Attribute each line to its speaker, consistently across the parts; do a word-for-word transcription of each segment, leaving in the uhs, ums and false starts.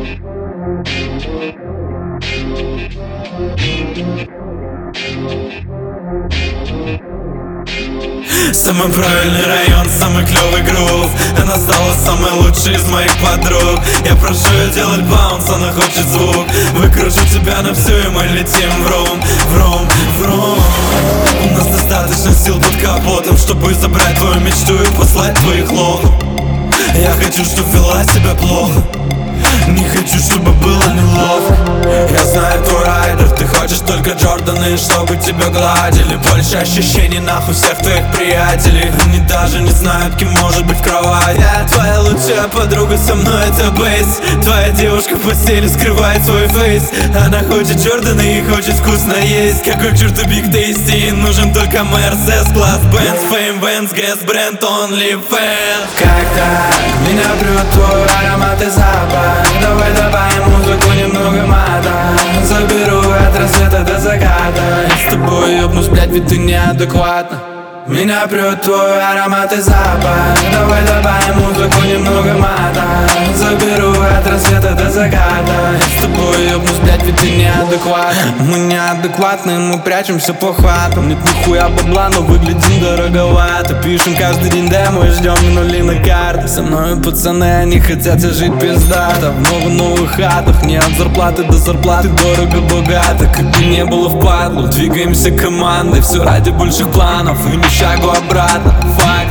Speaker 1: Самый правильный район, самый клевый грув. Она стала самой лучшей из моих подруг. Я прошу ее делать баунс, она хочет звук. Выкручу тебя на всю, и мы летим врум, врум, врум. У нас достаточно сил под капотом, чтобы забрать твою мечту и послать твоих лохов. Я хочу, чтобы вела себя плохо, не хочу, чтобы было неловко. Я знаю, твой райдер, ты хочешь только Джорданы, чтобы тебя гладили. Больше ощущений нахуй всех твоих приятелей. Они даже не знают, кем может быть в кровати. Я твоя лучшая подруга, со мной это бейс. Твоя девушка в постели скрывает свой фейс. Она хочет Джорданы и хочет вкусно есть. Какой к черту Big Tasty, ей нужен только Мерседес, класс, Бенц, Фейм, Венс, Гэс, бренд, OnlyFans. Как так? Меня прет твой аромат и запах. Давай добавим музыку, немного мата. Заберу от рассвета до заката. Я с тобой ёбнусь, блядь, ведь ты неадекватна. Меня прет твой аромат и запах. Давай добавим музыку, немного мата. Заберу от рассвета до заката. Я с тобой ёбнусь, блядь, ведь ты неадекватна. Мы неадекватные, мы прячемся по хатам. Нет нихуя бабла, но выглядим дороговато. Пишем каждый день демо и ждем нули на карты. Со мной пацаны, они хотят жить пиздато. В новых новых хатах, не от зарплаты до зарплаты. Дорого-богато, как бы не было впадлу. Двигаемся командой, все ради больших планов. И не шагу обратно, факт.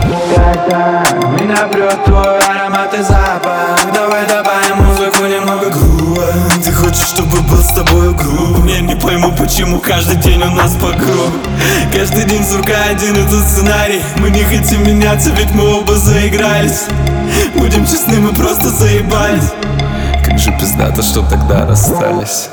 Speaker 1: Меня прет твой аромат и запах. Давай добавим музыку, немного грува. Ты хочешь, чтобы был с тобой груб? Я не пойму, почему каждый день у нас по кругу. Каждый день, сука, один и тот сценарий. Мы не хотим меняться, ведь мы оба заигрались. Будем честны, мы просто заебались.
Speaker 2: Как же пиздато, что тогда расстались.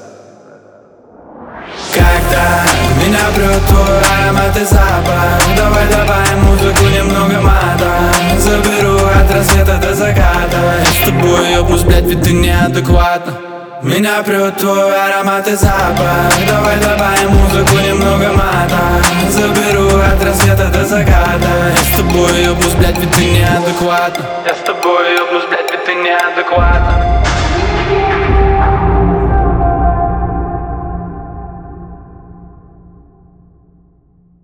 Speaker 1: Как-то меня прет твой аромат и запах. Давай добавим музыку, немного мата. Заберу от рассвета до заката. Я с тобой ёбнусь, блядь, ведь ты неадекватна. Меня прет твой аромат и запах. Давай добавим музыку, немного мата. Заберу от рассвета до заката. Я с тобой ёбнусь, блядь, ведь ты неадекватна. Я с тобой ёбнусь, блядь, ведь ты неадекватна.